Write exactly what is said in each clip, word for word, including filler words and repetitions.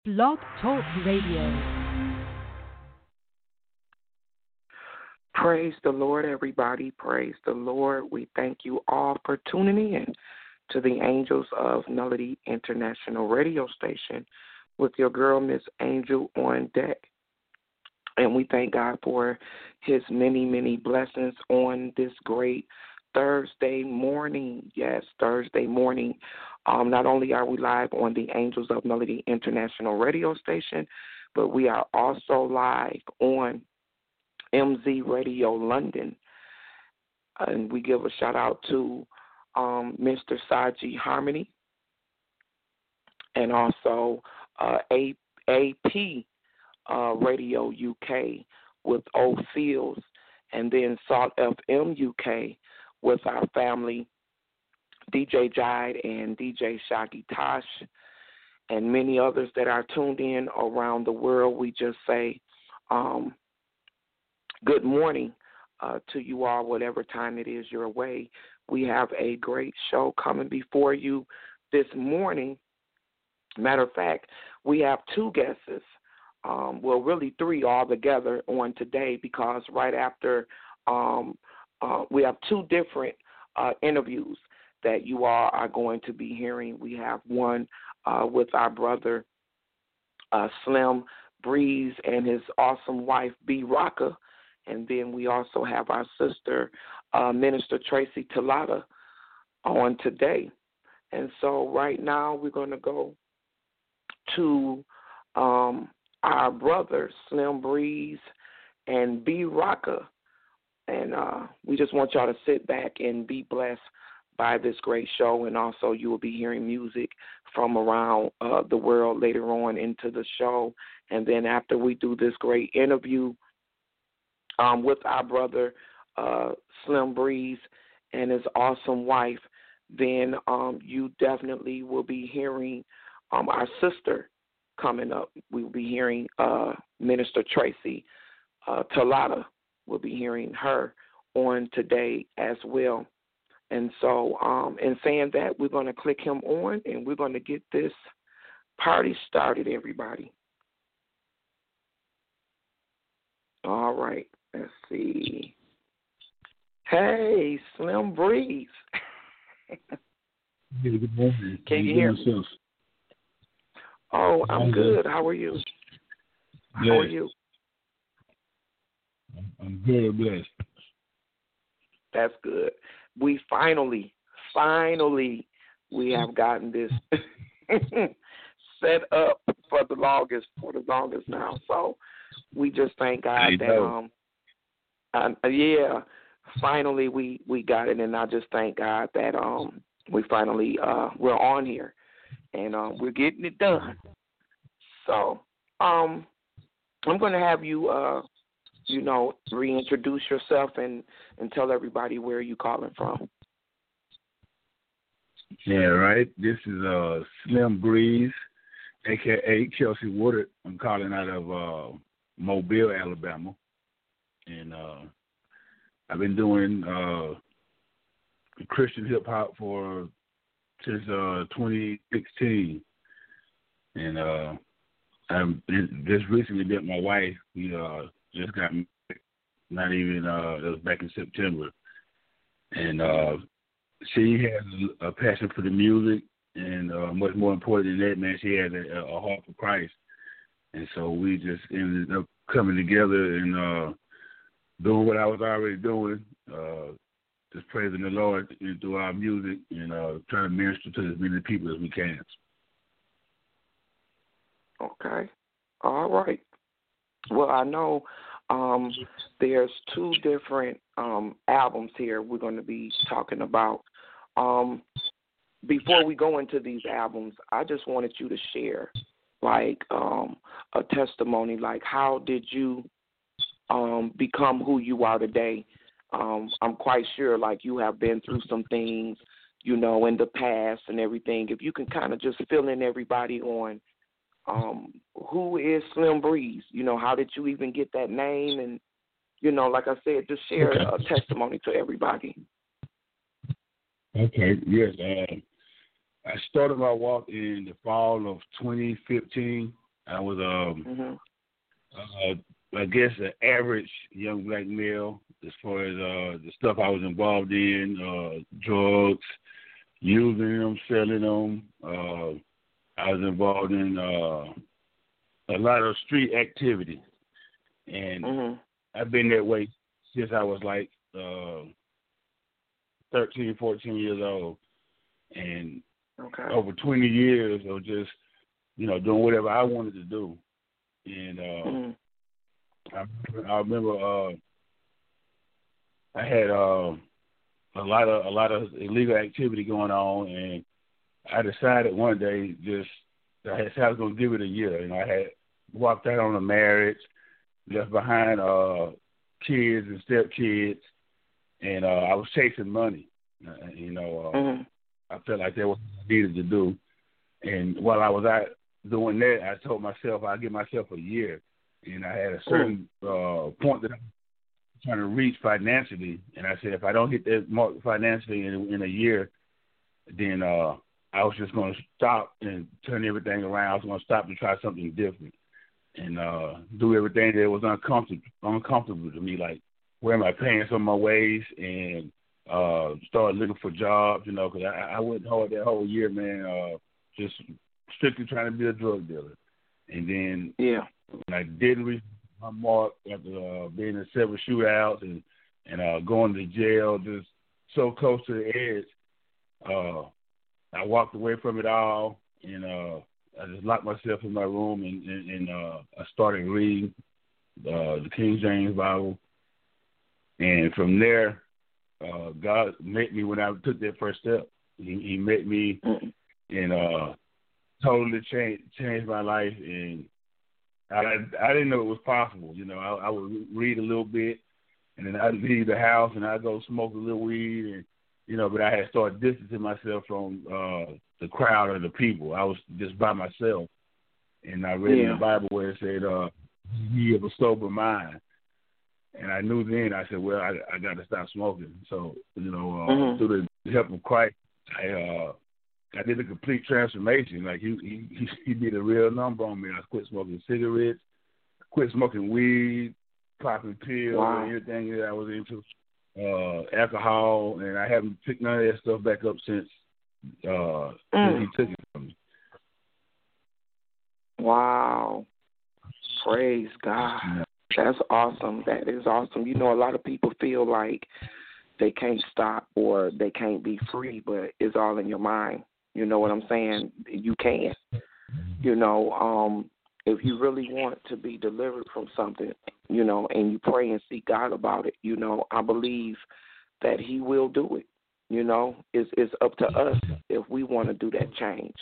Blog Talk Radio. Praise the Lord, everybody. Praise the Lord. We thank you all for tuning in to the Angels of Melody International radio station with your girl, Miss Angel, on deck. And we thank God for his many, many blessings on this great Thursday morning. Yes, Thursday morning. Um, not only are we live on the Angels of Melody International radio station, but we are also live on M Z Radio London. And we give a shout out to um, Mister Saji Harmony and also uh, A- AP uh, Radio U K with O Fields, and then Salt F M U K with our family, D J Jide and D J Shaki Tosh, and many others that are tuned in around the world. We just say um, good morning uh, to you all, whatever time it is you're away. We have a great show coming before you this morning. Matter of fact, we have two guests, um, well, really three altogether on today, because right after um, uh, we have two different uh, interviews that you all are going to be hearing. We have one uh, with our brother uh, Slim Breeze and his awesome wife, B. Rocka. And then we also have our sister, uh, Minister Tracy Talata, on today. And so right now we're going to go to um, our brother, Slim Breeze, and B. Rocka. And uh, we just want y'all to sit back and be blessed by this great show. And also you will be hearing music from around uh, the world later on into the show. And then after we do this great interview, Um, with our brother uh, Slim Breeze and his awesome wife, then um, you definitely will be hearing um, our sister coming up. We will be hearing uh, Minister Tracy uh, Talata. We'll be hearing her on today as well. And so um, in saying that, we're going to click him on, and we're going to get this party started, everybody. All right. Let's see. Hey, Slim Breeze. Hey, good morning. Can you hear me? Oh, I'm good. How are you? How are you? I'm very blessed. That's good. We finally, finally, we have gotten this set up for the longest, for the longest now. So we just thank God that um. Uh, yeah, finally we, we got it, and I just thank God that um we finally uh we're on here, and um we're getting it done. So um I'm gonna have you uh you know reintroduce yourself and, and tell everybody where you calling from. Yeah, right. This is uh Slim Breeze, aka Kelsey Woodard. I'm calling out of uh, Mobile, Alabama. And uh, I've been doing uh, Christian hip hop for since uh, twenty sixteen, and uh, I'm just recently met my wife. We uh, just got married, not even uh, it was back in September, and uh, she has a passion for the music, and uh, much more important than that, man, she has a, a heart for Christ, and so we just ended up coming together and. Uh, Doing what I was already doing, uh, just praising the Lord through our music and uh, trying to minister to as many people as we can. Okay. All right. Well, I know um, there's two different um, albums here we're going to be talking about. Um, before we go into these albums, I just wanted you to share, like, um, a testimony, like how did you Um, become who you are today. Um, I'm quite sure, like, you have been through some things, you know, in the past and everything. If you can kind of just fill in everybody on um, who is Slim Breeze, you know, how did you even get that name? And, you know, like I said, just share Okay. a testimony to everybody. Okay, yes. Uh, I started my walk in the fall of twenty fifteen, I was, um, mm-hmm. uh, I guess, an average young black male as far as uh, the stuff I was involved in, uh, drugs, using them, selling them. Uh, I was involved in uh, a lot of street activity. And mm-hmm. I've been that way since I was like uh, thirteen, fourteen years old. And okay. over twenty years of just, you know, doing whatever I wanted to do. And uh, mm-hmm. I, I remember uh, I had uh, a lot of a lot of illegal activity going on, and I decided one day just I had said I was going to give it a year, and I had walked out on a marriage, left behind uh, kids and stepkids, and uh, I was chasing money. Uh, you know, uh, mm-hmm. I felt like that was what I needed to do, and while I was out doing that, I told myself I'd give myself a year, and I had a certain mm. uh, point that I was trying to reach financially, and I said if I don't hit that mark financially in, in a year, then uh, I was just going to stop and turn everything around. I was going to stop and try something different and uh, do everything that was uncomfortable, uncomfortable to me, like wear my pants on my waist and uh, start looking for jobs, you know, because I, I went hard that whole year, man, uh, just strictly trying to be a drug dealer. And then yeah. when I didn't reach my mark after uh, being in several shootouts and, and uh, going to jail, just so close to the edge, uh, I walked away from it all, and uh, I just locked myself in my room, and, and, and uh, I started reading uh, the King James Bible. And from there, uh, God met me when I took that first step. He, he met me and uh, totally changed changed my life. And I I didn't know it was possible. You know, I, I would read a little bit, and then I'd leave the house and I'd go smoke a little weed, and you know, but I had started distancing myself from uh, the crowd of the people. I was just by myself, and I read yeah. in the Bible where it said, uh, "Ye of a sober mind." And I knew then, I said, well, I, I got to stop smoking. So, you know, uh, mm-hmm. through the help of Christ, I uh, I did a complete transformation. Like, he, he he did a real number on me. I quit smoking cigarettes, quit smoking weed, popping pills, wow. and everything that I was into, uh, alcohol, and I haven't picked none of that stuff back up since, uh, mm. since he took it from me. Wow. Praise God. Yeah. That's awesome. That is awesome. You know, a lot of people feel like they can't stop or they can't be free, but it's all in your mind. You know what I'm saying? You can. You know, um, if you really want to be delivered from something, you know, and you pray and seek God about it, you know, I believe that he will do it. You know, it's, it's up to us if we want to do that change.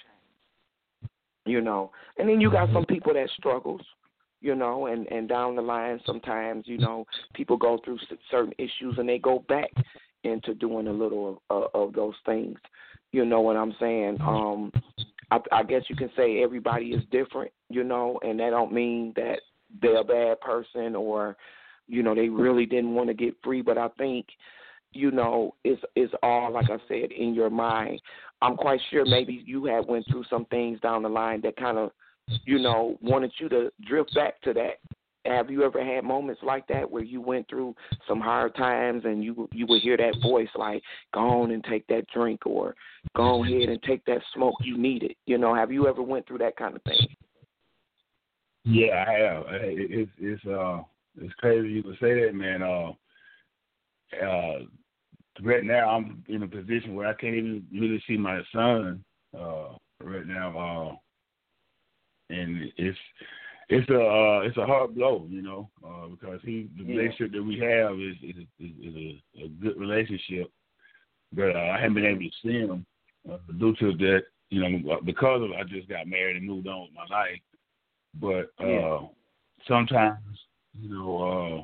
You know, and then you got some people that struggles. You know, and, and down the line, sometimes, you know, people go through certain issues and they go back into doing a little of, uh, of those things. You know what I'm saying? Um, I, I guess you can say everybody is different, you know, and that don't mean that they're a bad person or, you know, they really didn't want to get free. But I think, you know, it's, it's all, like I said, in your mind. I'm quite sure maybe you had went through some things down the line that kind of, you know, wanted you to drift back to that. Have you ever had moments like that where you went through some hard times and you you would hear that voice like, go on and take that drink or go ahead and take that smoke, you need it? You know, have you ever went through that kind of thing? Yeah, I have. It's it's uh it's crazy you can say that, man. Uh, uh, right now I'm in a position where I can't even really see my son. Uh, right now, uh. And it's it's a uh, it's a hard blow, you know, uh, because he the yeah. relationship that we have is is, is, is a, a good relationship, but uh, I haven't been able to see him uh, due to that, you know, because of I just got married and moved on with my life. But uh, yeah. sometimes, you know, uh,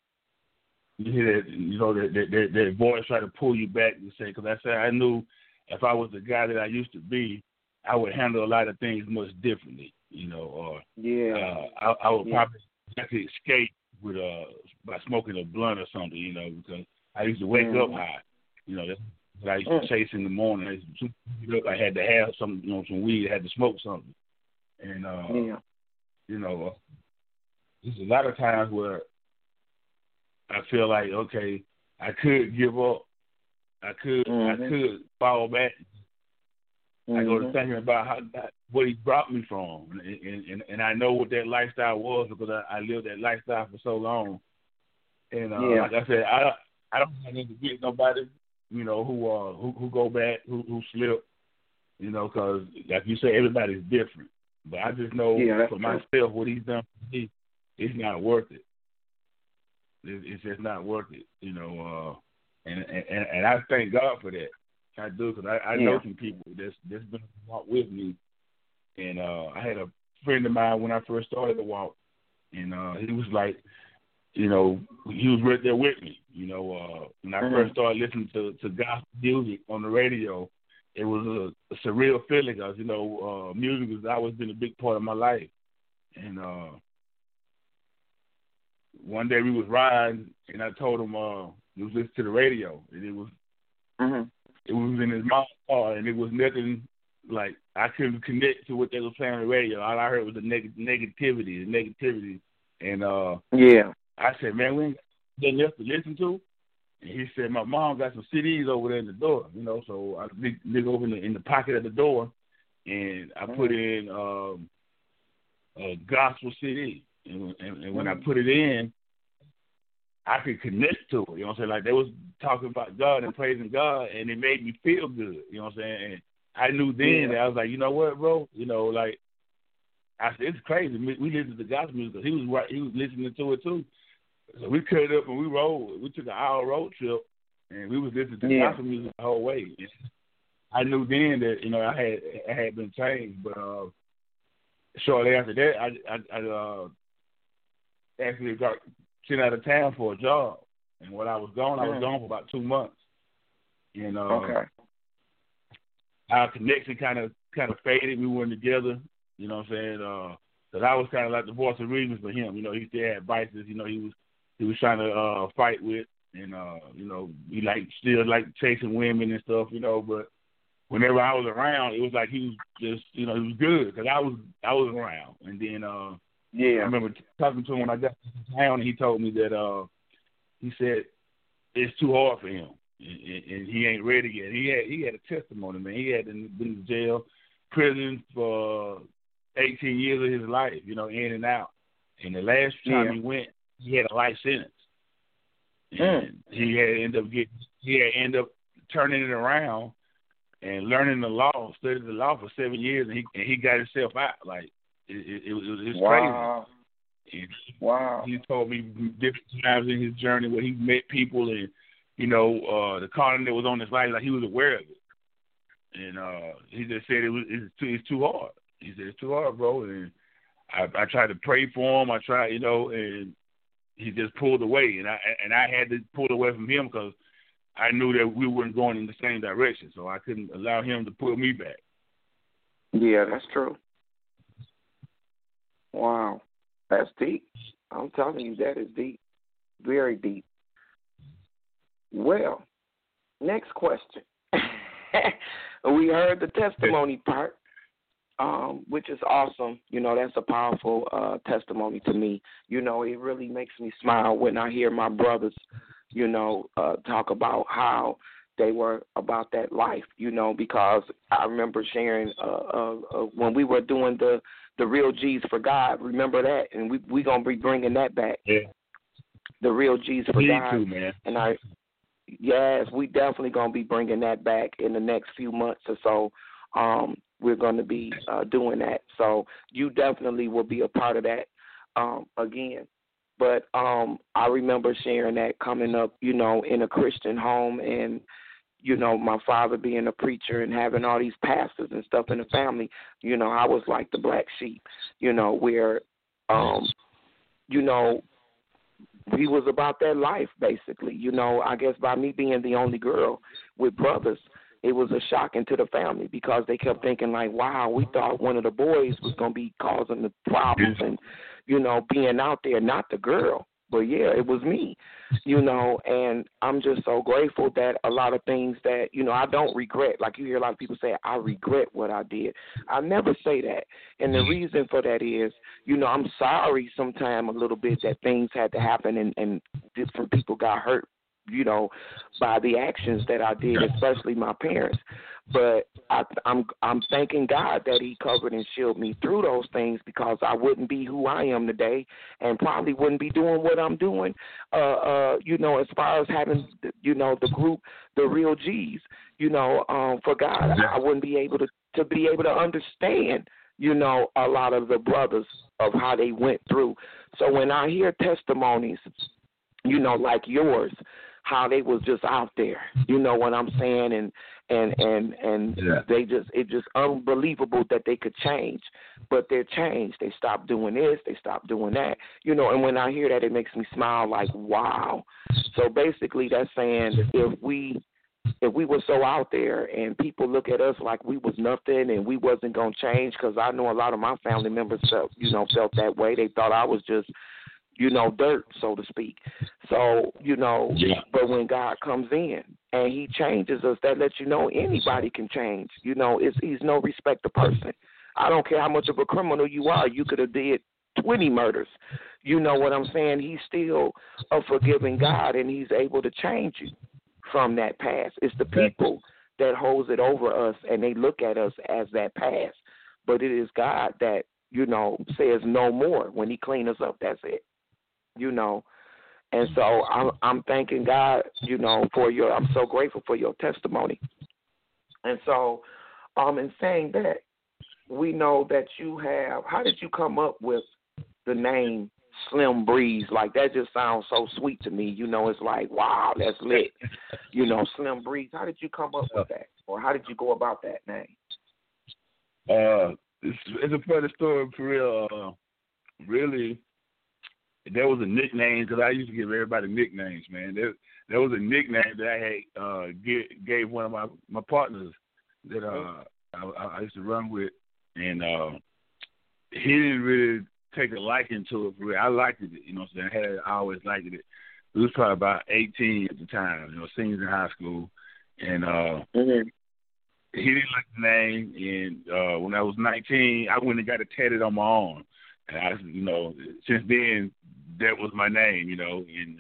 you hear that, you know, that that, that that voice try to pull you back and say, because I said I knew if I was the guy that I used to be, I would handle a lot of things much differently. You know, or yeah, uh, I, I would yeah. probably have to escape with uh by smoking a blunt or something. You know, because I used to wake mm. up high. You know, that's what I used mm. to chase in the morning. I, used to, I had to have some, you know, some weed. I had to smoke something, and uh, yeah. you know, there's a lot of times where I feel like, okay, I could give up. I could mm-hmm. I could fall back. Mm-hmm. I go to thinking about how what he brought me from, and, and, and I know what that lifestyle was because I, I lived that lifestyle for so long. And uh, yeah. like I said, I I don't have anything to get nobody, you know, who uh who, who go back, who who slip, you know, because like you say, everybody's different. But I just know yeah, for myself true. what he's done for me, it's not worth it. It, it's just not worth it, you know. Uh, and, and and I thank God for that. I do, because I, I yeah. know some people that's that's been walk with me, and uh, I had a friend of mine when I first started to walk, and uh, he was like, you know, he was right there with me. You know, uh, when I mm-hmm. first started listening to, to gospel music on the radio, it was a, a surreal feeling because, you know, uh, music has always been a big part of my life. And uh, one day we was riding, and I told him uh, he was listening to the radio, and it was mm-hmm. it was in his mom's car, and it was nothing like I couldn't connect to what they were playing on the radio. All I heard was the neg- negativity, the negativity, and uh, yeah. I said, man, we ain't got nothing else to listen to. And he said, my mom got some C Ds over there in the door, you know. So I dig, dig over in the, in the pocket of the door, and I mm-hmm. put in um, a gospel C D. And, and, and when mm-hmm. I put it in, I could connect to it. You know what I'm saying? Like they was talking about God and praising God, and it made me feel good. You know what I'm saying? And I knew then yeah. that I was like, you know what, bro? You know, like I said, it's crazy. We listened to the gospel music. He was right. He was listening to it too. So we cut up and we rode. We took an hour road trip, and we was listening to yeah. gospel music the whole way. And I knew then that you know I had I had been changed, but uh, shortly after that, I I, I uh, actually got sent out of town for a job, and when I was gone, mm. I was gone for about two months. And uh, okay. our connection kind of kind of faded. We weren't together. You know what I'm saying? Uh, Cause I was kind of like the voice of reason for him. You know, he still had vices. You know, he was he was trying to uh, fight with, and uh, you know, he like still like chasing women and stuff. You know, but whenever I was around, it was like he was just, you know, he was good because I was I was around. And then uh, yeah, I remember talking to him when I got to town, and he told me that uh, he said it's too hard for him, and, and he ain't ready yet. He had he had a testimony, man. He had been in jail, prison for eighteen years of his life, you know, in and out. And the last time yeah. he went, he had a life sentence. And mm. he had ended up getting, he had ended up turning it around and learning the law, studied the law for seven years, and he and he got himself out. Like it, it, it was, it was wow. crazy. And wow. He told me different times in his journey where he met people, and you know, uh, the calling that was on his life, like he was aware of it. And uh, he just said it was it's too, it's too hard. He said, it's too hard, bro. And I, I tried to pray for him. I tried, you know, and he just pulled away. And I and I had to pull away from him because I knew that we weren't going in the same direction. So I couldn't allow him to pull me back. Yeah, that's true. Wow. That's deep. I'm telling you, that is deep. Very deep. Well, next question. We heard the testimony part. Um, which is awesome. You know, that's a powerful uh, testimony to me. You know, it really makes me smile when I hear my brothers, you know, uh, talk about how they were about that life, you know, because I remember sharing uh, uh, uh, when we were doing the, the Real G's for God, remember that? And we we going to be bringing that back. Yeah. The Real G's for me God. Too, man. And I, yes, we definitely going to be bringing that back in the next few months or so. Um, we're going to be uh, doing that. So you definitely will be a part of that um, again. But um, I remember sharing that coming up, you know, in a Christian home and, you know, my father being a preacher and having all these pastors and stuff in the family. You know, I was like the black sheep, you know, where, um, you know, he was about that life, basically. You know, I guess by me being the only girl with brothers, it was a shocking to the family because they kept thinking like, wow, we thought one of the boys was going to be causing the problems and, you know, being out there, not the girl, But yeah, it was me, you know, and I'm just so grateful that a lot of things that, you know, I don't regret. Like you hear a lot of people say, I regret what I did. I never say that. And the reason for that is, you know, I'm sorry sometimes a little bit that things had to happen and, and different people got hurt, you know, by the actions that I did, especially my parents. But I, I'm I'm thanking God that He covered and shielded me through those things, because I wouldn't be who I am today, and probably wouldn't be doing what I'm doing. Uh, uh, you know, as far as having, you know, the group, the real G's, you know, um, for God, I wouldn't be able to to be able to understand, you know, a lot of the brothers of how they went through. So when I hear testimonies, you know, like yours, how they was just out there, you know what I'm saying, and and and and yeah. they just it just unbelievable that they could change, but they're changed. They stopped doing this, they stopped doing that, you know. And when I hear that, it makes me smile. Like, wow. So basically, that's saying if we if we were so out there and people look at us like we was nothing and we wasn't gonna change, because I know a lot of my family members felt, you know, felt that way. They thought I was just, you know, dirt, so to speak. So, you know, yeah. but when God comes in and He changes us, that lets you know anybody can change. You know, it's, He's no respecter person. I don't care how much of a criminal you are. You could have did twenty murders. You know what I'm saying? He's still a forgiving God, and He's able to change you from that past. It's the people that holds it over us, and they look at us as that past. But it is God that, you know, says no more. When He clean us up, that's it. You know, and so I'm, I'm thanking God, you know, for your, I'm so grateful for your testimony. And so, um, in saying that, we know that you have, how did you come up with the name Slim Breeze? Like, that just sounds so sweet to me. You know, it's like, wow, that's lit. You know, Slim Breeze. How did you come up with that? Or how did you go about that name? Uh, it's, it's a funny story for real. Uh, really, there was a nickname, because I used to give everybody nicknames, man. There, there was a nickname that I had uh, get, gave one of my, my partners that uh, I, I used to run with, and uh, he didn't really take a liking to it for real. I liked it, you know what I'm saying? I, had, I always liked it. We was probably about eighteen at the time, you know, seniors in high school, and uh, mm-hmm. he didn't like the name, and uh, when I was nineteen, I went and got it tatted on my arm. And I, you know, since then, that was my name, you know. And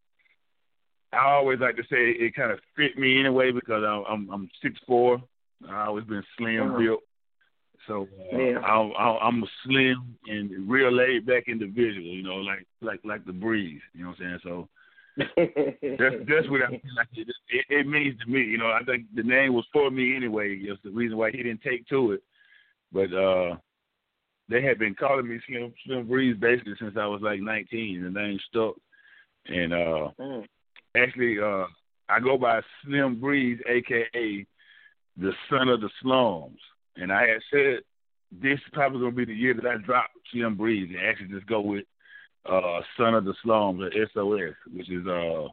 uh, I always like to say it kind of fit me anyway, because I'm I'm, I'm six foot four. I've always been slim uh-huh. built. So uh, yeah. I'm, I'm a slim and real laid back individual, you know, like like like the breeze, you know what I'm saying? So that's that's what I feel like it, it, it means to me, you know. I think the name was for me anyway. It's the reason why he didn't take to it, but. uh They had been calling me Slim, Slim Breeze basically since I was like nineteen. The name stuck. And uh, mm. actually, uh, I go by Slim Breeze, a k a the son of the slums. And I had said this is probably going to be the year that I drop Slim Breeze and actually just go with uh, son of the slums, or S O S, which is uh,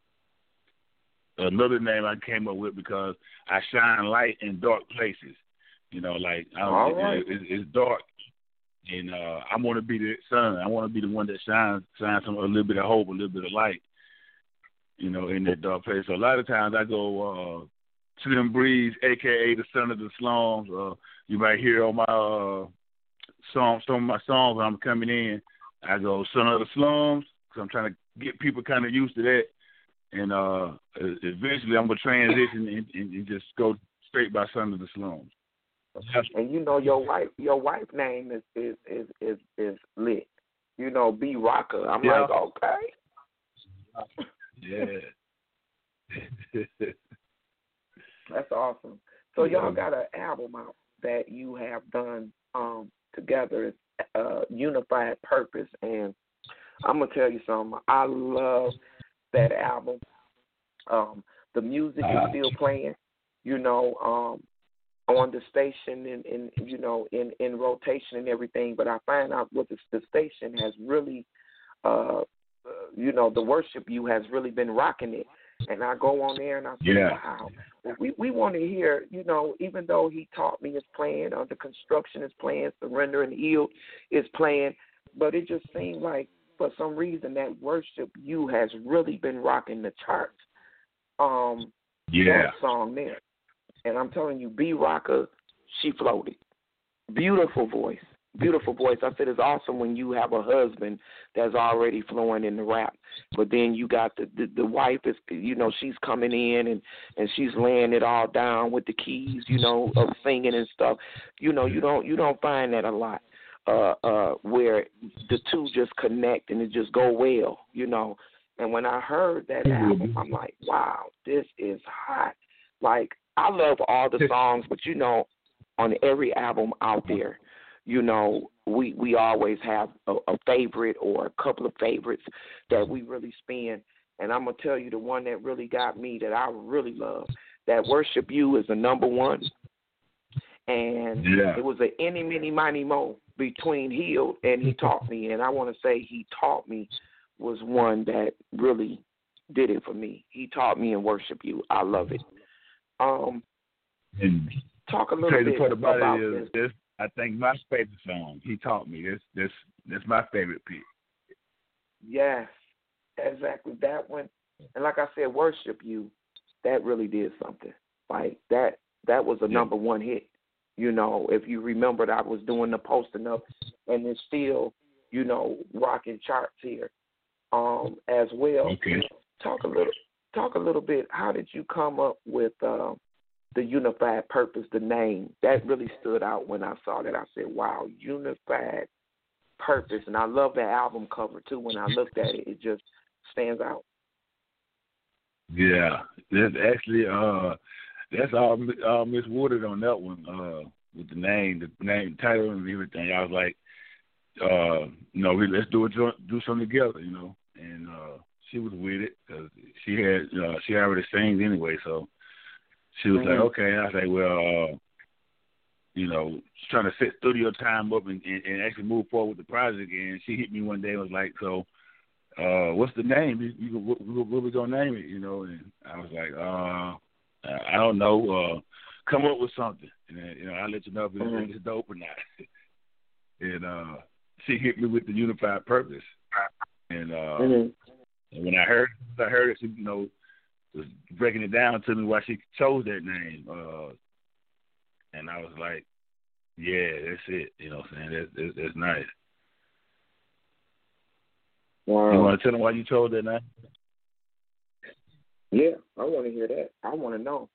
another name I came up with because I shine light in dark places. You know, like I don't, right. it, it, it's dark. And uh, I want to be the sun. I want to be the one that shines, shines some, a little bit of hope, a little bit of light, you know, in that dark place. So a lot of times I go uh, Slim Breeze, a k a the son of the slums. Uh, you might hear on my uh, song, some of my songs when I'm coming in, I go son of the slums, because I'm trying to get people kind of used to that. And uh, eventually I'm going to transition and, and, and just go straight by son of the slums. And you know your wife, your wife name is is is is, is lit. You know, B Rocker. I'm yeah. like, okay. Yeah. That's awesome. So y'all got an album out that you have done um, together. It's uh, Unified Purpose, and I'm gonna tell you something. I love that album. Um, the music is still playing. You know. Um, on the station and, and you know, in, in rotation and everything, but I find out what the, the station has really, uh, uh, you know, the worship you has really been rocking it. And I go on there and I say, yeah. wow, well, we, we want to hear, you know, even though He Taught Me is playing, Under Construction is playing, Surrender and Healed is playing, but it just seemed like for some reason that Worship You has really been rocking the charts. Um, yeah. That song there. And I'm telling you, B Rocker, she floated. Beautiful voice. Beautiful voice. I said it's awesome when you have a husband that's already flowing in the rap, but then you got the, the the wife is, you know, she's coming in and and she's laying it all down with the keys, you know, of singing and stuff. You know, you don't you don't find that a lot, uh, uh, where the two just connect and it just go well, you know. And when I heard that album, I'm like, wow, this is hot. Like, I love all the songs, but you know, on every album out there, you know, we, we always have a, a favorite or a couple of favorites that we really spin. And I'm going to tell you the one that really got me that I really love, that Worship You is the number one. And yeah. it was an any, many, miny, mo between Healed and He Taught Me. And I want to say He Taught Me was one that really did it for me. He Taught Me and Worship You. I love it. Um, and talk a little crazy bit part about, about it is this. this. I think my favorite song, He Taught Me. This, this, that's my favorite piece. Yes, exactly that one. And like I said, Worship You, that really did something. Like that, that was a yeah. number one hit. You know, if you remembered, I was doing the posting up, and it's still, you know, rocking charts here, um, as well. Okay. Talk a little, talk a little bit. How did you come up with? Uh, The Unified Purpose, the name, that really stood out when I saw that. I said, wow, Unified Purpose. And I love that album cover, too. When I looked at it, it just stands out. Yeah, that's actually, uh, that's all, all Miss Woodard on that one, uh, with the name, the name, title, and everything. I was like, uh, you know, let's do it, do something together, you know. And uh, she was with it because she had, uh, she already sings anyway, so. She was mm-hmm. like, okay. I was like, well, uh, you know, trying to set studio time up and, and, and actually move forward with the project. And she hit me one day and was like, so uh, what's the name? You, you, what, what we going to name it, you know? And I was like, uh, I don't know. Uh, come up with something. And, then, you know, I'll let you know if it's, mm-hmm. it's dope or not. and uh, she hit me with the Unified Purpose. And, uh, mm-hmm. and when I heard, I heard it, she, you know, was breaking it down to me why she chose that name. Uh, and I was like, yeah, that's it. You know what I'm saying? That's, that's, that's nice. Wow. You want to tell them why you chose that name? Yeah, I want to hear that. I want to know.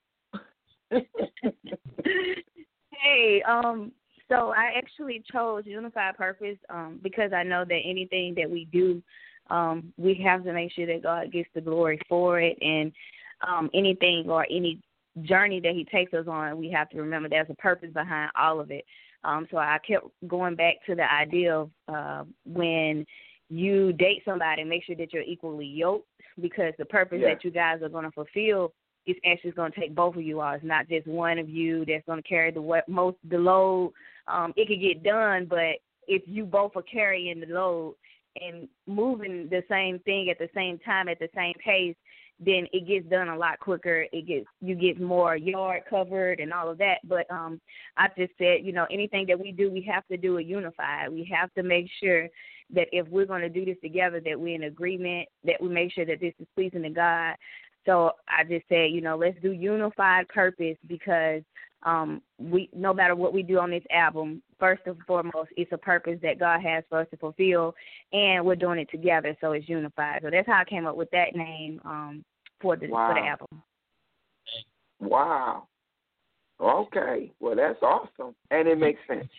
Hey, um, so I actually chose Unified Purpose um, because I know that anything that we do, Um, we have to make sure that God gets the glory for it, and um, anything or any journey that He takes us on, we have to remember there's a purpose behind all of it. Um, so I kept going back to the idea of uh, when you date somebody, make sure that you're equally yoked, because the purpose yeah. that you guys are going to fulfill is actually going to take both of you all. It's not just one of you that's going to carry the most the load. Um, it could get done, but if you both are carrying the load and moving the same thing at the same time at the same pace, then it gets done a lot quicker. It gets you get more yard covered and all of that. But um, I just said, you know, anything that we do, we have to do it unified. We have to make sure that if we're going to do this together, that we're in agreement, that we make sure that this is pleasing to God. So I just said, you know, let's do Unified Purpose, because um, we, no matter what we do on this album, first and foremost, it's a purpose that God has for us to fulfill, and we're doing it together, so it's unified. So that's how I came up with that name um, for the wow. for the album. Wow. Okay. Well, that's awesome, and it makes sense.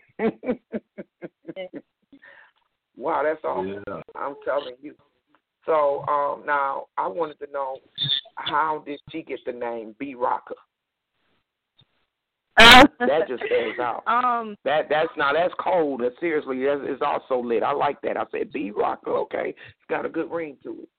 Wow, that's awesome. Yeah. I'm telling you. So um, now I wanted to know, how did she get the name B Rocker? That just stands out. Um, that that's now that's cold. That seriously, that's, it's also lit. I like that. I said B Rocker. Okay, it's got a good ring to it.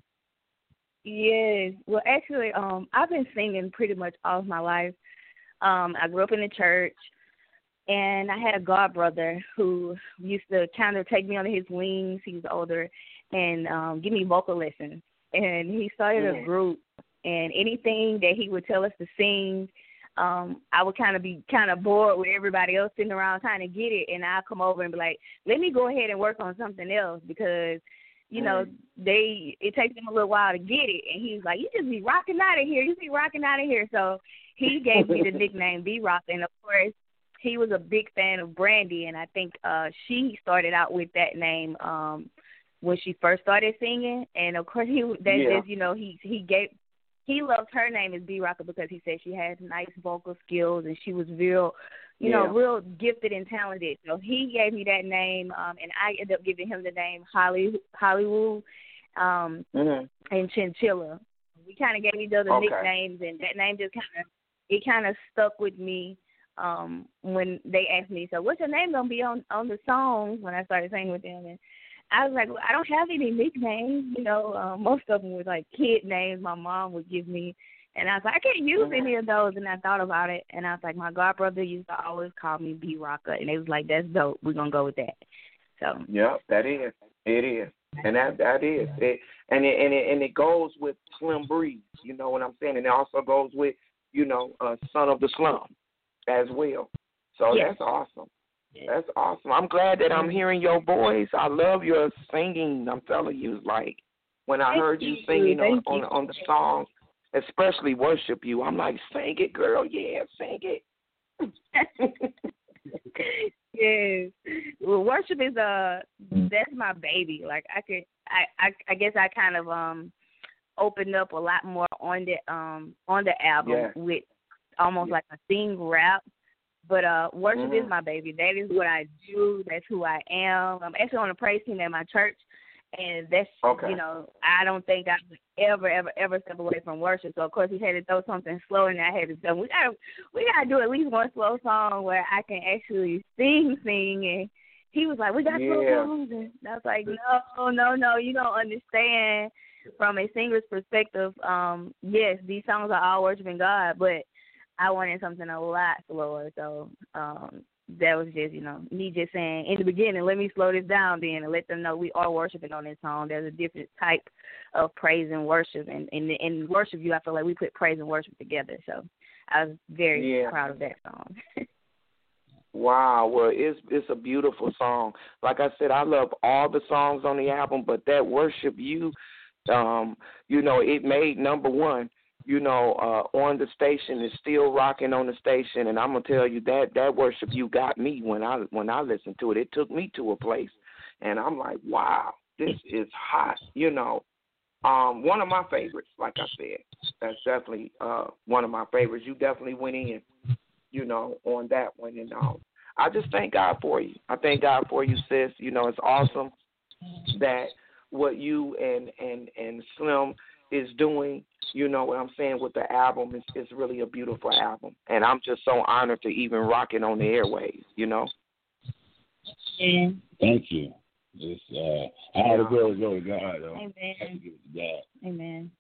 Yes. Well, actually, um, I've been singing pretty much all of my life. Um, I grew up in the church, and I had a god brother who used to kind of take me under his wings. He was older, and um, give me vocal lessons. And he started mm. a group, and anything that he would tell us to sing, um, I would kind of be kind of bored with everybody else sitting around trying to get it, and I'll come over and be like, let me go ahead and work on something else because, you know, they it takes them a little while to get it. And he was like, you just be rocking out of here. You be rocking out of here. So he gave me the nickname B-Rock, and, of course, he was a big fan of Brandy, and I think uh, she started out with that name um, when she first started singing. And, of course, he that yeah. just, you know, he he gave he loved her name as B-Rocker because he said she had nice vocal skills and she was real, you yeah. know, real gifted and talented. So he gave me that name, um, and I ended up giving him the name Holly Hollywood um, mm-hmm. and Chinchilla. We kind of gave each other okay. nicknames, and that name just kind of it kind of stuck with me. Um, when they asked me, so what's your name gonna be on, on the song when I started singing with them, and I was like, well, I don't have any nicknames, you know. Um, most of them were like kid names my mom would give me, and I was like, I can't use any of those. And I thought about it, and I was like, my godbrother used to always call me B-Rocker, and they was like, that's dope. We're gonna go with that. So yeah, that is it is, and that that is it, and it and it and it goes with Slim Breeze. You know what I'm saying, and it also goes with you know uh, Son of the Slum as well. So yes. that's awesome. That's awesome. I'm glad that I'm hearing your voice. I love your singing. I'm telling you, like when I Thank heard you you. singing on, Thank on you. on the songs, especially Worship You, I'm like, sing it, girl. Yeah, sing it. Yes. Well, worship is uh that's my baby. Like I could I, I I guess I kind of um opened up a lot more on the um on the album yeah. with almost yeah. like a sing rap. But uh, worship mm-hmm. is my baby. That is what I do. That's who I am. I'm actually on the praise team at my church, and that's, okay. you know, I don't think I would ever, ever, ever step away from worship. So, of course, we had to throw something slow in that. I had to do, we got we got to do at least one slow song where I can actually sing, sing. And he was like, we got yeah. slow songs. And I was like, no, no, no, you don't understand. From a singer's perspective, um, yes, these songs are all worshiping God, but I wanted something a lot slower, so um, that was just, you know, me just saying, in the beginning, let me slow this down then and let them know we are worshiping on this song. There's a different type of praise and worship, and in, in Worship You, I feel like we put praise and worship together, so I was very yeah. proud of that song. Wow, well, it's it's a beautiful song. Like I said, I love all the songs on the album, but that Worship You, um, you know, it made number one. You know, uh, on the station, is still rocking on the station, and I'm gonna tell you that that Worship You got me when I when I listened to it. It took me to a place, and I'm like, wow, this is hot. You know, um, one of my favorites. Like I said, that's definitely uh, one of my favorites. You definitely went in, you know, on that one, and um, I just thank God for you. I thank God for you, sis. You know, it's awesome that what you and and and Slim is doing, you know what I'm saying, with the album is is really a beautiful album. And I'm just so honored to even rock it on the airwaves, you know. Yeah. Thank you. Just, uh, I had to go to go to God, though. Amen. I had to give it to God. Amen.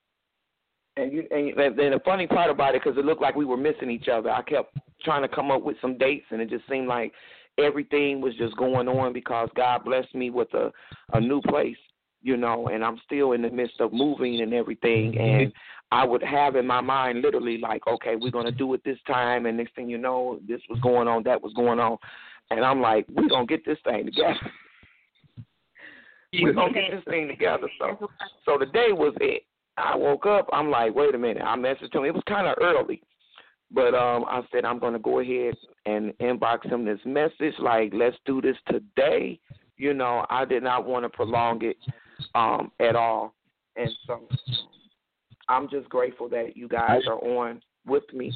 And you and, and the funny part about it, because it looked like we were missing each other, I kept trying to come up with some dates, and it just seemed like everything was just going on because God blessed me with a, a new place. You know, and I'm still in the midst of moving and everything, and I would have in my mind literally like, okay, we're going to do it this time, and next thing you know, this was going on, that was going on, and I'm like, we're going to get this thing together. We're going to get this thing together. So so the day was it. I woke up, I'm like, wait a minute. I messaged him. It was kind of early, but um, I said, I'm going to go ahead and inbox him this message, like, let's do this today. You know, I did not want to prolong it um, at all. And so I'm just grateful that you guys are on with me.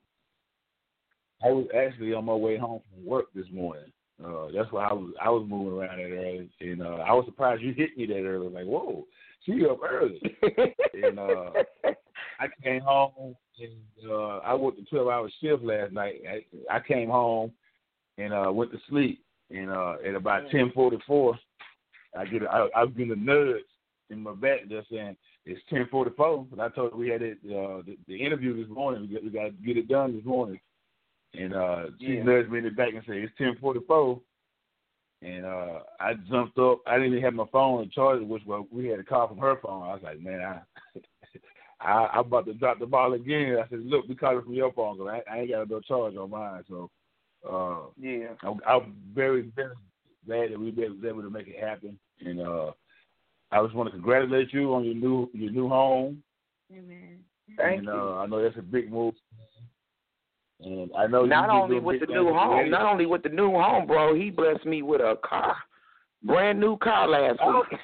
I was actually on my way home from work this morning. Uh, that's why I was I was moving around that early, and uh, I was surprised you hit me that early. Like, whoa, she up early. and uh, I came home, and uh, I worked a twelve-hour shift last night. I, I came home and uh, went to sleep, and uh, at about ten forty-four, I get a, I, I was getting a nudge in my back just saying it's ten forty-four. But I told her we had it, uh, the, the interview this morning. We got, we got to get it done this morning. And uh, she yeah. nudged me in the back and said, it's ten forty-four. And uh, I jumped up. I didn't even have my phone charged, which well, we had a call from her phone. I was like, man, I I, I'm about to drop the ball again. I said, look, we called it from your phone, because I, I ain't got no charge on mine. So, uh, yeah, I'm, I'm very, very glad that we was able to make it happen. And uh, I just want to congratulate you on your new your new home. Amen. Thank and, you. Uh, I know that's a big move. And I know not you only with the new home, not only with the new home, bro. He blessed me with a car, brand new car last oh. week.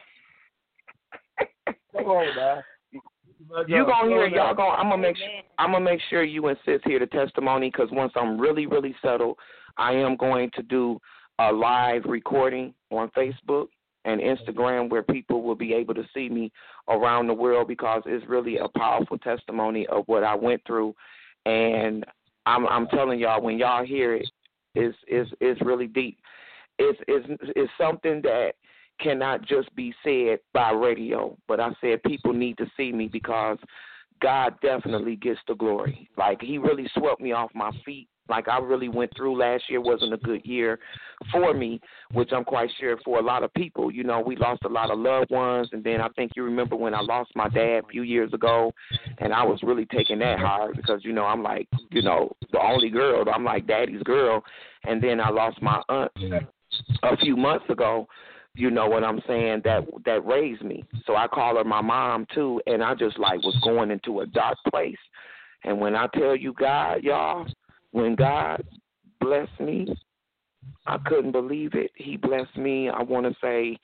Come on, man. You gonna hear y'all gonna. I'm gonna make sure. I'm gonna make sure you and Sis hear the testimony, because once I'm really really settled, I am going to do a live recording on Facebook and Instagram where people will be able to see me around the world, because it's really a powerful testimony of what I went through, and I'm I'm telling y'all, when y'all hear it, it's it's it's really deep. It's it's it's something that cannot just be said by radio, but I said people need to see me, because God definitely gets the glory. Like, he really swept me off my feet. Like, I really went through last year wasn't a good year for me, which I'm quite sure for a lot of people. You know, we lost a lot of loved ones, and then I think you remember when I lost my dad a few years ago, and I was really taking that hard, because, you know, I'm like, you know, the only girl. I'm like daddy's girl, and then I lost my aunt a few months ago. You know what I'm saying, that that raised me. So I call her my mom, too, and I just, like, was going into a dark place. And when I tell you God, y'all, when God blessed me, I couldn't believe it. He blessed me, I want to say,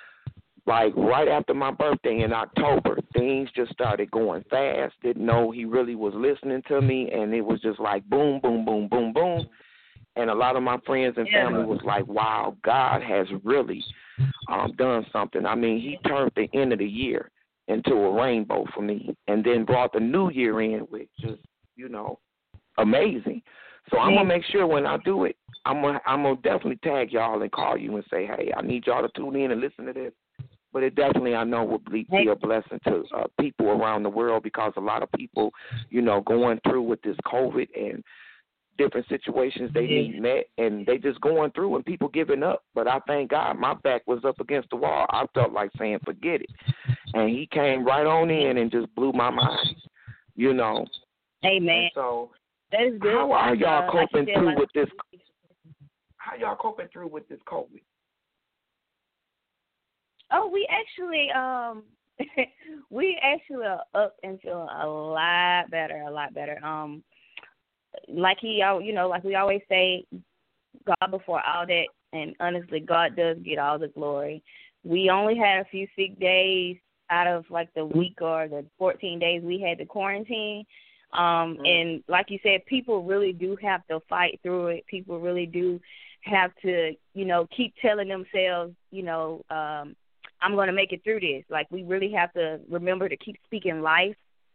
like, right after my birthday in October. Things just started going fast. Didn't know he really was listening to me, and it was just like boom, boom, boom, boom, boom. And a lot of my friends and family was like, wow, God has really um, done something. I mean, he turned the end of the year into a rainbow for me, and then brought the new year in, which is, you know, amazing. So I'm going to make sure when I do it, I'm going I'm to definitely tag y'all and call you and say, hey, I need y'all to tune in and listen to this. But it definitely, I know, will be, be a blessing to uh, people around the world, because a lot of people, you know, going through with this COVID and different situations they need met, and they just going through and people giving up. But I thank God my back was up against the wall. I felt like saying, forget it. And he came right on in and just blew my mind, you know. Amen. And so that is good. How are y'all uh, coping like through like, with this? How y'all coping through with this COVID? Oh, we actually, um, we actually are up and feeling a lot better, a lot better. Um, like he, you know, like we always say, God before all that, and honestly, God does get all the glory. We only had a few sick days out of like the week or the fourteen days we had to quarantine. Um, mm-hmm. And like you said, people really do have to fight through it. People really do have to, you know, keep telling themselves, you know, um, I'm going to make it through this. Like, we really have to remember to keep speaking life.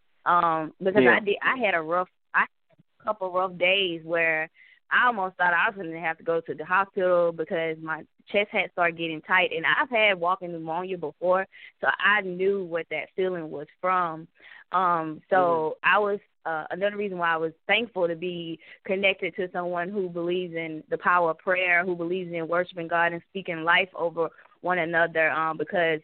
Um, because yeah. I did, I had a rough, I had a couple rough days where I almost thought I was going to have to go to the hospital because my chest had started getting tight. And I've had walking pneumonia before, so I knew what that feeling was from. Um, so mm-hmm. I was, uh, another reason why I was thankful to be connected to someone who believes in the power of prayer, who believes in worshiping God and speaking life over one another, um, because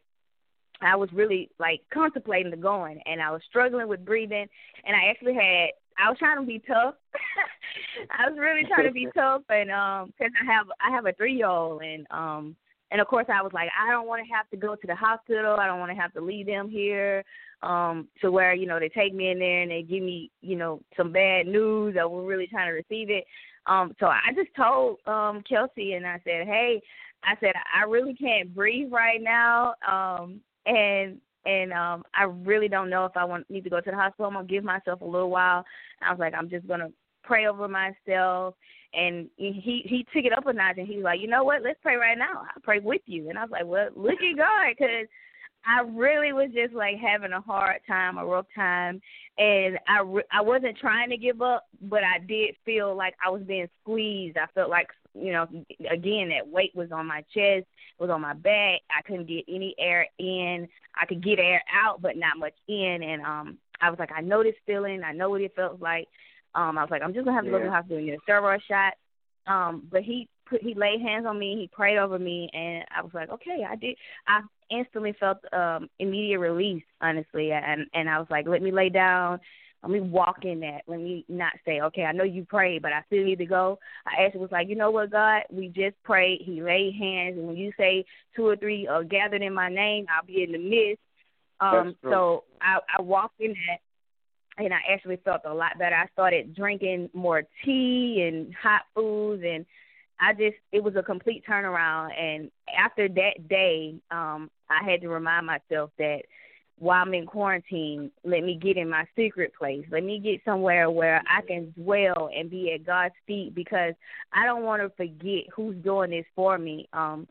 I was really, like, contemplating the going, and I was struggling with breathing, and I actually had, I was trying to be tough. I was really trying to be tough, and um, because I have, I have a three-year-old, and um, and of course I was like, I don't want to have to go to the hospital. I don't want to have to leave them here, um, to where, you know, they take me in there and they give me, you know, some bad news. I was really trying to receive it. Um, so I just told um Kelsey, and I said, hey, I said, I really can't breathe right now, um, and and um, I really don't know if I want need to go to the hospital. I'm gonna give myself a little while. I was like, I'm just gonna pray over myself, and he he took it up a notch, and he was like, you know what? Let's pray right now. I pray with you, and I was like, well, look at God, because I really was just like having a hard time, a rough time, and I re- I wasn't trying to give up, but I did feel like I was being squeezed. I felt like, you know, again, that weight was on my chest, was on my back. I couldn't get any air in. I could get air out, but not much in. And um, I was like, I know this feeling. I know what it felt like. Um, I was like, I'm just going to have to yeah. go to the hospital and get a steroid shot. Um, but he put he laid hands on me, he prayed over me, and I was like, okay, I did. I instantly felt um, immediate release, honestly, and and I was like, let me lay down. Let me walk in that. Let me not say, okay, I know you prayed, but I still need to go. I actually was like, you know what, God, we just prayed. He laid hands, and when you say two or three are gathered in my name, I'll be in the midst. Um, so I, I walked in that, and I actually felt a lot better. I started drinking more tea and hot foods, and I just, it was a complete turnaround. And after that day, um, I had to remind myself that while I'm in quarantine, let me get in my secret place. Let me get somewhere where I can dwell and be at God's feet, because I don't want to forget who's doing this for me. Um,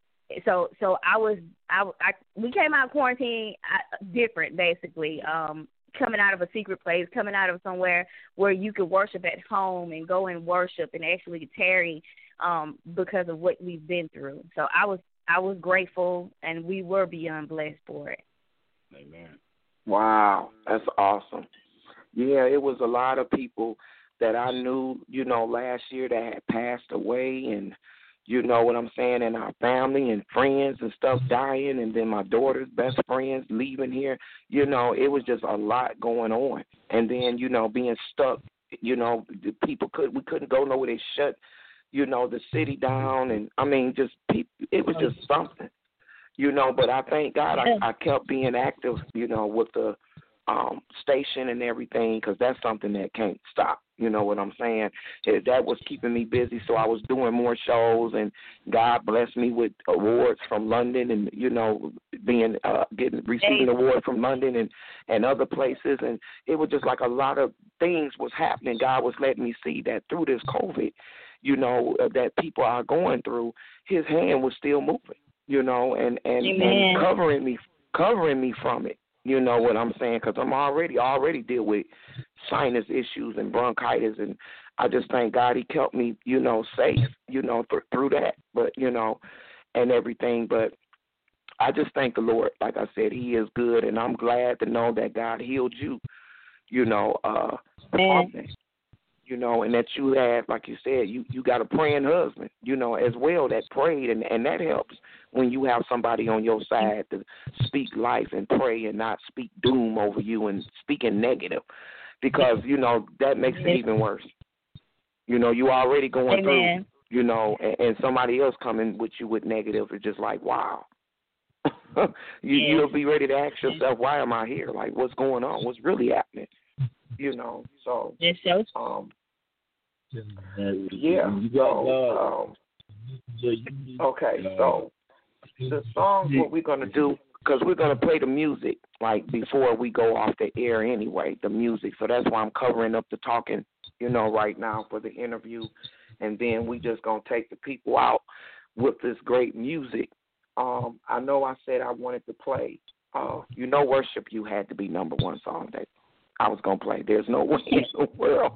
so, so I was, I, I we came out of quarantine I, different, basically. Um, coming out of a secret place, coming out of somewhere where you could worship at home and go and worship and actually tarry, um, because of what we've been through. So I was, I was grateful, and we were beyond blessed for it. Amen. Wow, that's awesome. Yeah, it was a lot of people that I knew, you know, last year that had passed away, and you know what I'm saying, and our family and friends and stuff dying, and then my daughter's best friends leaving here. You know, it was just a lot going on. And then, you know, being stuck, you know, the people could we couldn't go nowhere. They shut, you know, the city down, and I mean, just people, it was just something. You know, but I thank God I, I kept being active, you know, with the um, station and everything, because that's something that can't stop. You know what I'm saying? It, that was keeping me busy, so I was doing more shows, and God blessed me with awards from London, and you know, being uh, getting receiving awards from London and and other places, and it was just like a lot of things was happening. God was letting me see that through this COVID, you know, uh, that people are going through, His hand was still moving. You know, and, and, and covering me, covering me from it. You know what I'm saying? Because I'm already already deal with sinus issues and bronchitis, and I just thank God He kept me, you know, safe, you know, th- through that. But you know, and everything. But I just thank the Lord. Like I said, He is good, and I'm glad to know that God healed you. You know, uh, from that. You know, and that you had, like you said, you, you got a praying husband, you know, as well, that prayed, and, and that helps when you have somebody on your side to speak life and pray and not speak doom over you and speaking negative, because, you know, that makes it even worse. You know, you already going Amen. through, you know, and, and somebody else coming with you with negative, it's just like, wow. you, yeah. You'll be ready to ask yourself, why am I here? Like, what's going on? What's really happening? You know, so, um, yeah, so, um, okay, so the songs, what we're going to do, because we're going to play the music, like, before we go off the air anyway, the music, so that's why I'm covering up the talking, you know, right now for the interview, and then we just going to take the people out with this great music. Um, I know I said I wanted to play, uh, you know, Worship You had to be number one song that I was going to play. There's no way in the world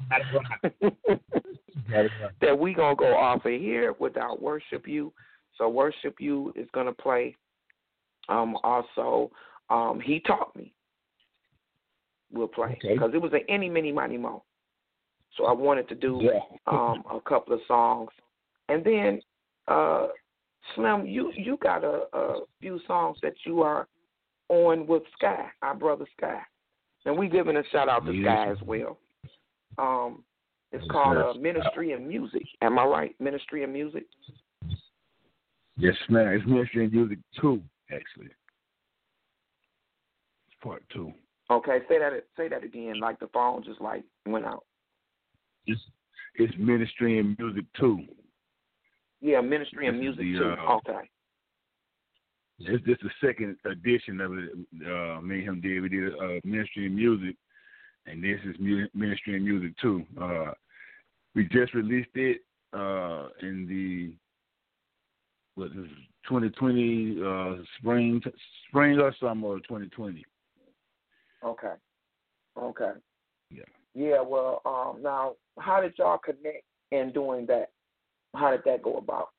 that we going to go off of here without Worship You. So Worship You is going to play. Um, also, um, He Taught Me. We'll play. Because okay. It was an any, many, money, mo. So I wanted to do yeah. um, a couple of songs. And then, uh, Slim, you, you got a, a few songs that you are on with Sky, our brother Sky. And we giving a shout out to yes. Sky as well. Um, it's yes, called uh, Ministry and Music. Am I right? Ministry and Music? Yes, ma'am. It's Ministry and Music two, actually. It's part two. Okay, say that say that again, like the phone just like went out. It's, it's Ministry and Music two. Yeah, Ministry and Music the, two. Uh, okay. It's just the second edition of it. Uh, me and him did. We did uh, Ministry and Music, and this is mu- Ministry and Music too. Uh, we just released it uh, in the what is twenty twenty uh, spring, spring or summer of twenty twenty. Okay. Okay. Yeah. Yeah. Well, um, now, how did y'all connect in doing that? How did that go about?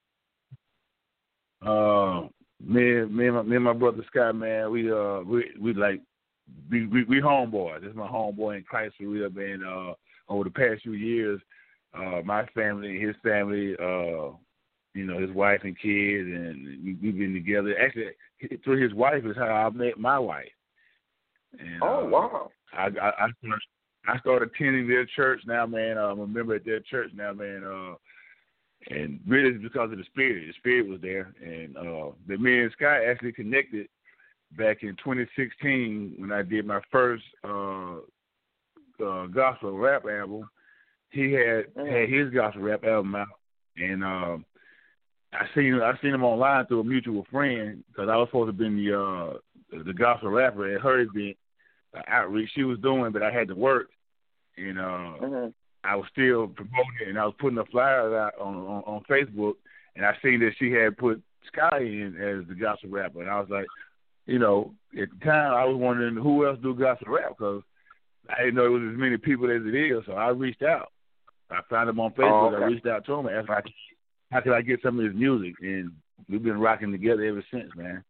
Uh. Me, me, and my, me and my brother Scott, man, we uh, we we like we we, we homeboys. This is my homeboy in Christ for real, man. Uh, over the past few years, uh, my family and his family, uh, you know, his wife and kids, and we, we've been together. Actually, through his wife is how I met my wife. And, oh, uh, wow. I, I, I, started, I started attending their church now, man. I'm a member at their church now, man. Uh, and really it's because of the Spirit. The Spirit was there. And uh, the me and Sky actually connected back in twenty sixteen when I did my first uh, uh, gospel rap album. He had mm. had his gospel rap album out, and uh, I seen I seen him online through a mutual friend because I was supposed to be in the uh, the gospel rapper at her event uh, outreach she was doing, but I had to work, and uh, mm-hmm. I was still promoting it, and I was putting the flyers out on, on on Facebook, and I seen that she had put Sky in as the gospel rapper, and I was like, you know, at the time I was wondering who else do gospel rap because I didn't know it was as many people as it is, so I reached out. I found him on Facebook. Oh, okay. I reached out to him and asked him, how could I get some of his music? And we've been rocking together ever since, man.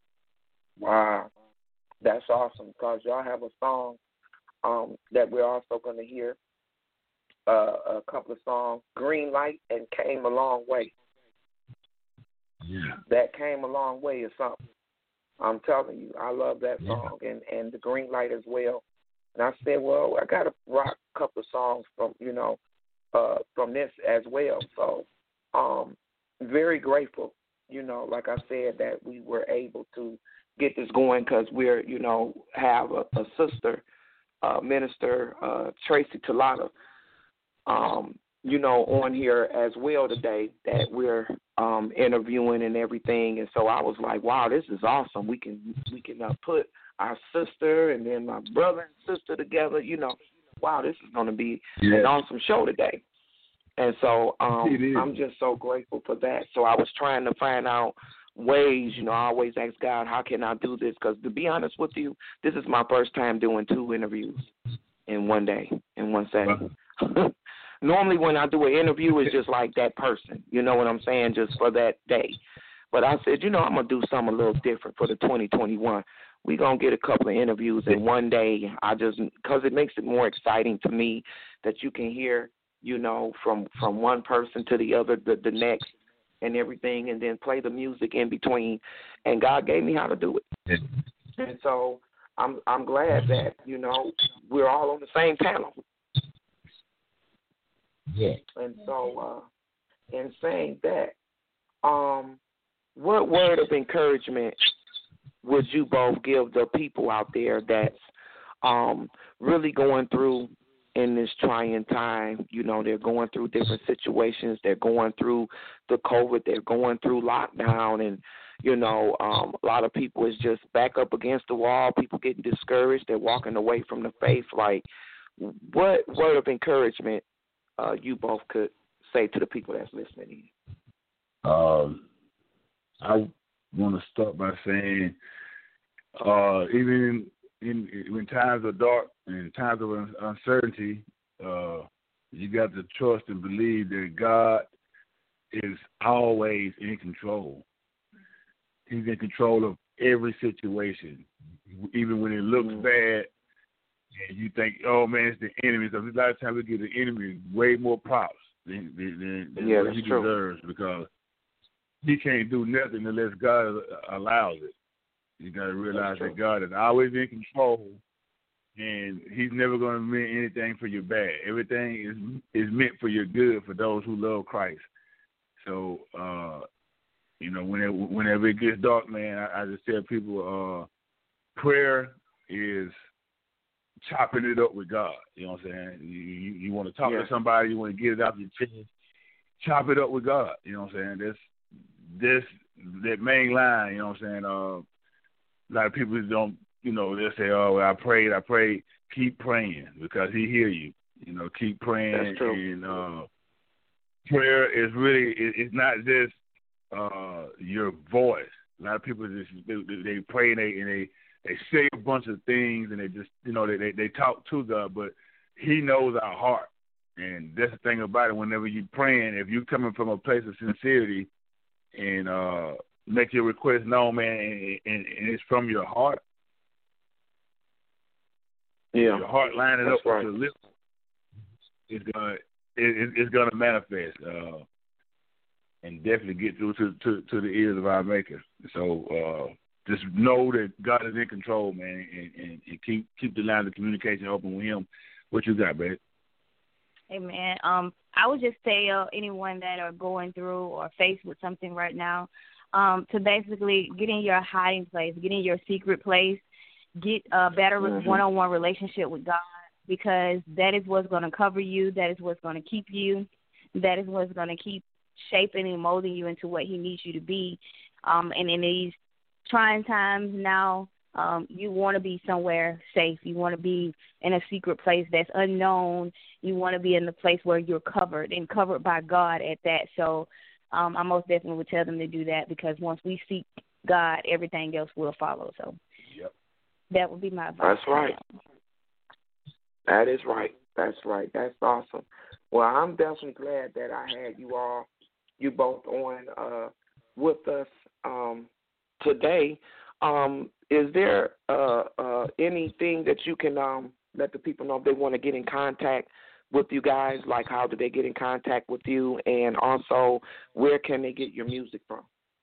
Wow. That's awesome because y'all have a song um, that we're also going to hear, uh, a couple of songs, Green Light and Came a Long Way. Yeah. That Came a Long Way is something. I'm telling you, I love that song yeah. and, and the Green Light as well. And I said, well, I got to rock a couple of songs from, you know, Uh, from this as well. So um, very grateful, you know, like I said, that we were able to get this going because we're, you know, have a, a sister, uh, Minister uh, Tracy Talata, um, you know, on here as well today that we're um, interviewing and everything. And so I was like, wow, this is awesome. We can, we can uh, put our sister and then my brother and sister together, you know. Wow, this is going to be yeah. an awesome show today. And so um, I'm just so grateful for that. So I was trying to find out ways, you know, I always ask God, how can I do this? Because to be honest with you, this is my first time doing two interviews in one day, in one setting. Uh-huh. Normally when I do an interview, it's just like that person, you know what I'm saying, just for that day. But I said, you know, I'm going to do something a little different for the twenty twenty-one. We're going to get a couple of interviews in one day. I just, because it makes it more exciting to me that you can hear, you know, from, from one person to the other, the, the next and everything, and then play the music in between. And God gave me how to do it. And so I'm I'm glad that, you know, we're all on the same panel. Yeah. And so uh, in saying that, um, what word of encouragement would you both give the people out there that's um, really going through in this trying time? You know, they're going through different situations. They're going through the COVID. They're going through lockdown. And, you know, um, a lot of people is just back up against the wall. People getting discouraged. They're walking away from the faith. Like, what word of encouragement uh, you both could say to the people that's listening in? Um, I want to start by saying, uh, even in, in when times are dark and times of uncertainty, uh, you got to trust and believe that God is always in control. He's in control of every situation, even when it looks mm-hmm. bad and you think, oh man, it's the enemy. So a lot of times we give the enemy way more props than, than, than yeah, what he true. deserves because he can't do nothing unless God allows it. You got to realize that God is always in control, and He's never going to mean anything for your bad. Everything is is meant for your good for those who love Christ. So, uh, you know, whenever whenever it gets dark, man, I, I just tell people, uh, prayer is chopping it up with God. You know what I'm saying? You you, you want to talk yeah. to somebody, you want to get it out your chest, chop it up with God. You know what I'm saying? That's this that main line, you know what I'm saying? Uh, a lot of people don't, you know, they'll say, oh, well, I prayed, I prayed. Keep praying because He hear you. You know, keep praying. That's true. And uh, prayer is really, it, it's not just uh, your voice. A lot of people just, they, they pray and they, and they, they say a bunch of things and they just, you know, they, they, they talk to God, but He knows our heart. And that's the thing about it. Whenever you're praying, if you're coming from a place of sincerity, and uh, make your request known, man, and, and, and it's from your heart. Yeah, your heart lining up right. with your lips. It's gonna, it, it's gonna manifest. Uh, and definitely get through to, to, to the ears of our Maker. So uh, just know that God is in control, man, and, and, and keep keep the line of communication open with Him. What you got, babe? Amen. Um, I would just tell anyone that are going through or faced with something right now, um, to basically get in your hiding place, get in your secret place, get a better mm-hmm. one-on-one relationship with God, because that is what's going to cover you. That is what's going to keep you. That is what's going to keep shaping and molding you into what He needs you to be. Um, and in these trying times now, um, you want to be somewhere safe. You want to be in a secret place that's unknown. You want to be in the place where you're covered and covered by God at that. So um, I most definitely would tell them to do that, because once we seek God, everything else will follow. So yep. that would be my advice. That's right. That is right. That's right. That's awesome. Well, I'm definitely glad that I had you all, you both on uh, with us um, today. Um, is there uh, uh, anything that you can um, let the people know if they want to get in contact with you guys? Like, how do they get in contact with you? And also, where can they get your music from?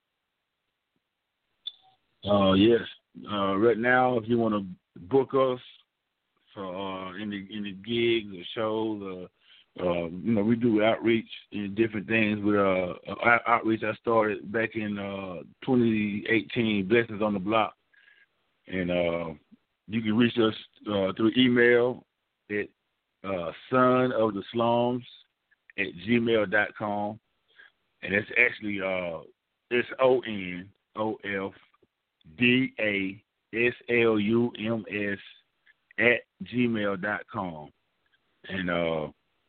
Uh, yes. Uh, right now, if you want to book us for uh, any any gigs or shows, uh, uh, you know, we do outreach and different things. With uh, outreach, I started back in uh, twenty eighteen, Blessings on the Block, and uh, you can reach us uh, through email at uh, son of the slums at gmail dot com, and it's actually uh, it's O N O F D A S L U M S at gmail dot com. And uh,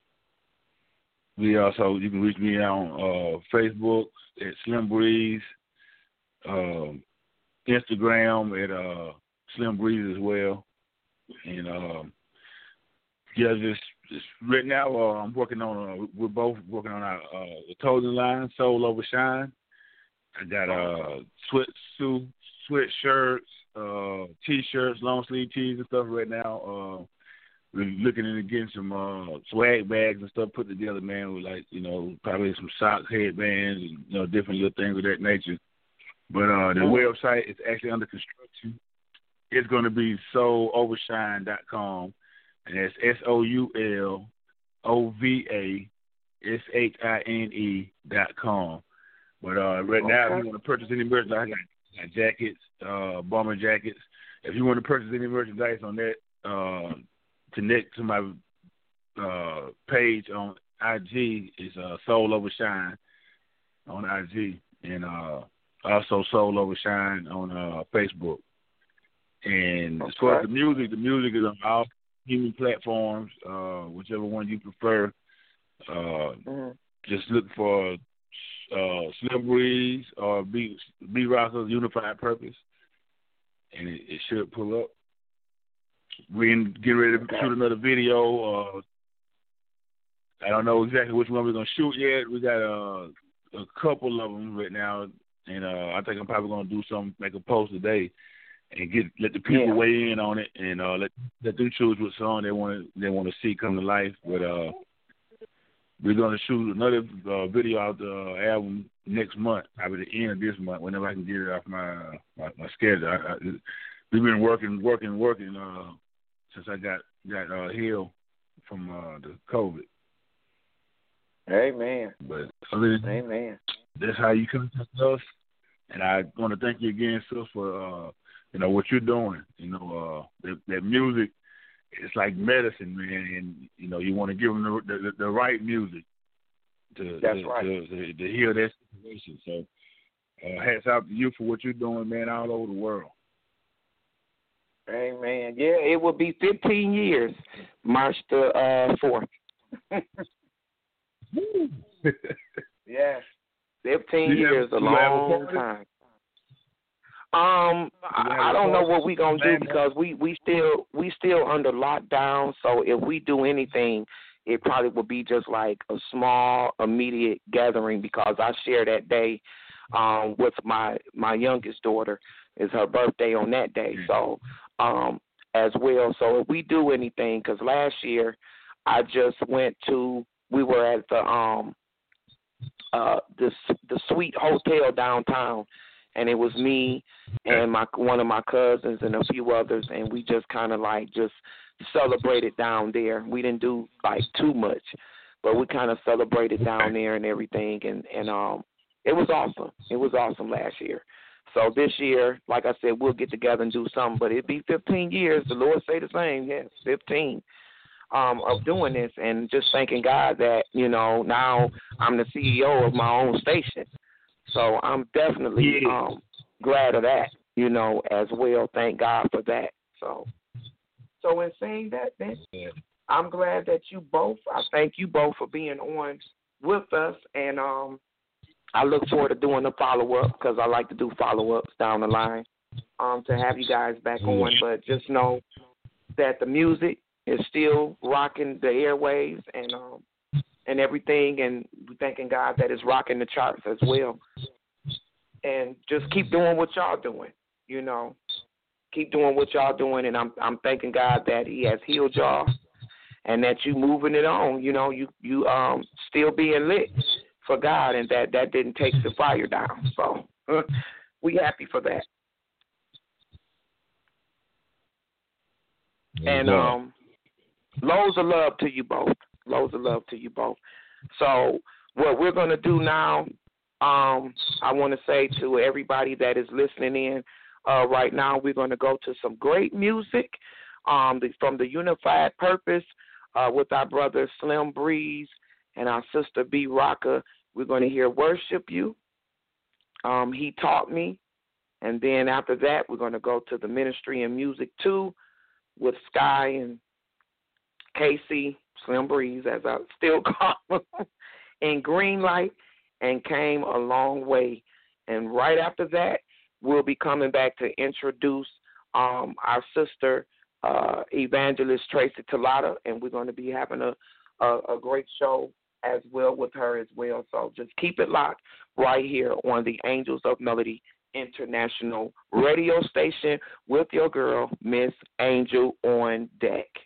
we also, you can reach me on uh, Facebook at Slim Breeze, uh, Instagram at uh, Slim Breeze as well. And uh, yeah, just, just right now uh, I'm working on, uh, we're both working on our uh, the clothing line, Soul Over Shine. I got uh, sweatsuit, sweatshirts, uh, T-shirts, long sleeve tees and stuff right now. Uh, we're looking into getting some uh, swag bags and stuff put together, man, with like, you know, probably some socks, headbands, and, you know, different little things of that nature. But uh, the oh. website is actually under construction. It's going to be soul overshine dot com, and that's S O U L O V A S H I N E dot com. But uh, right okay. now, if you want to purchase any merchandise, I got, I got jackets, uh, bomber jackets. If you want to purchase any merchandise on that, uh, connect to my uh, page on I G. It's uh, Soul Overshine on I G, and uh, also Soul Overshine on uh, Facebook. And okay. as far as the music, the music is on all streaming platforms, uh, whichever one you prefer. Uh, mm-hmm. Just look for Uh, Slim Breeze or B B Rocker's Unified Purpose, and it, it should pull up. We're getting ready to shoot another video. Uh, I don't know exactly which one we're gonna shoot yet. We got uh, a couple of them right now, and uh, I think I'm probably gonna do some, make a post today, and get let the people yeah. weigh in on it, and uh, let let them choose what song they want they want to see come to life. But uh, we're going to shoot another uh, video out the uh, album next month, probably the end of this month, whenever I can get it off my my, my schedule. I, I, we've been working, working, working uh, since I got got uh, healed from uh, the COVID. Amen. But other than Amen. That's how you contact us. And I want to thank you again, sis, for uh, you know what you're doing. You know uh, that, that music. It's like medicine, man, and you know you want to give them the the, the right music to That's to, right. to, to, to heal that situation. So, uh, hats out to you for what you're doing, man, all over the world. Amen. Yeah, it will be fifteen years, March the uh, fourth. Yes, fifteen years, a long time. Um, I, I don't know what we're gonna do because we, we still we still under lockdown. So if we do anything, it probably will be just like a small immediate gathering because I share that day um, with my my youngest daughter. It's her birthday on that day. So um, as well. So if we do anything, because last year I just went to we were at the um uh, the the Sweet Hotel downtown, and it was me and my one of my cousins and a few others, and we just kind of like just celebrated down there. We didn't do like too much, but we kind of celebrated down there and everything, and and um, it was awesome. It was awesome last year. So this year, like I said, we'll get together and do something, but it'd be fifteen years. The Lord say the same, yes, fifteen. Um, of doing this, and just thanking God that, you know, now I'm the C E O of my own station. So I'm definitely um, glad of that, you know, as well. Thank God for that. So so in saying that, then, I'm glad that you both, I thank you both for being on with us, and um, I look forward to doing the follow-up, because I like to do follow-ups down the line, um, to have you guys back on. But just know that the music is still rocking the airwaves and um and everything, and we thanking God that it's rocking the charts as well. And just keep doing what y'all doing, you know. Keep doing what y'all doing, and I'm I'm thanking God that He has healed y'all, and that you moving it on. You know, you you um still being lit for God, and that that didn't take the fire down. So we happy for that. And um. Loads of love to you both. Loads of love to you both. So what we're going to do now, um, I want to say to everybody that is listening in uh, right now, we're going to go to some great music um, the, from the Unified Purpose uh, with our brother Slim Breeze and our sister B. Rocka. We're going to hear Worship You. Um, he Taught Me. And then after that, we're going to go to the Ministry and Music two with Sky and Casey, Slim Breeze, as I still call him, in Green Light, and Came a Long Way. And right after that, we'll be coming back to introduce um, our sister, uh, Evangelist Tracy Talata, and we're going to be having a, a, a great show as well with her as well. So just keep it locked right here on the Angels of Melody International radio station with your girl, Miss Angel, on deck.